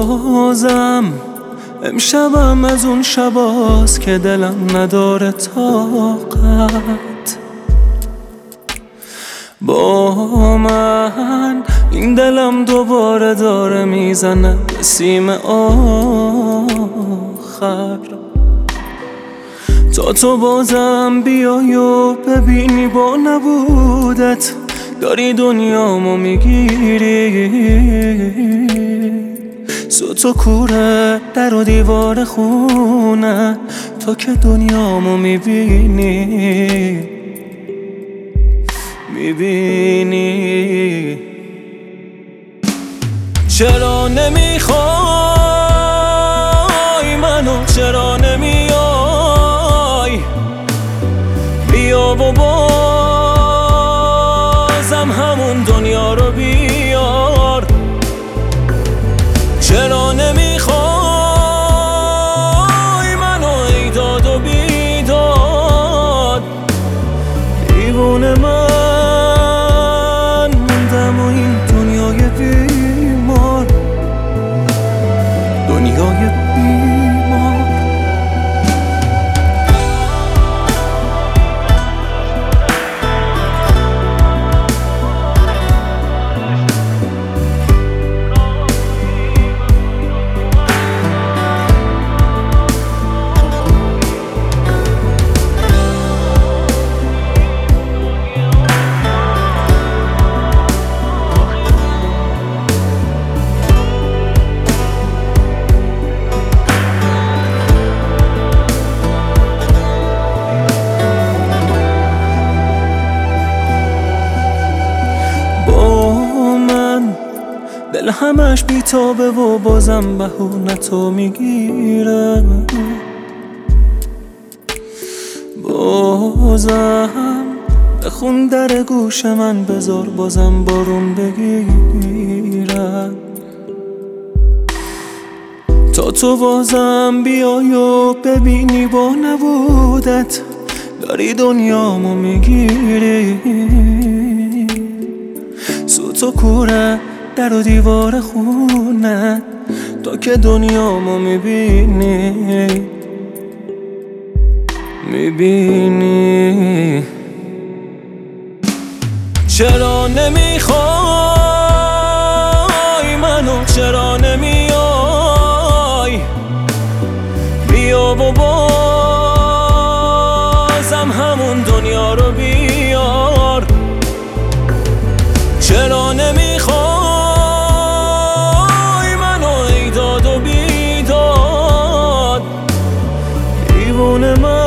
بازم امشبم از اون شباست که دلم نداره طاقت با من. این دلم دوباره داره میزنه به سیم آخر تا تو بازم بیای و ببینی با نبودت داری دنیامو میگیری. صوت و کوره در و دیوار خونه تو که دنیامو میبینی چرا نمیخوای منو، چرا نمیای بیا و بازم همون دنیا رو بیار. چرا نمیخوای منو ای داد و بیداد دیوونه من موندم و این دنیای بیمار، دنیای بیمار. دل همش بیتابه و بازم بهونتو میگیره. بازم بخون در گوش من بذار بازم بارون بگیره تا تو بازم بیای و ببینی با نبودت داری دنیامو میگیری. صوت و کوره در و دیوار خونه تو که دنیامو میبینی چرا نمیخوای منو، چرا نمیای بیا و بازم همون دنیا رو بیار. چرا نمیخوای منو ای داد و بیداد دیوونه من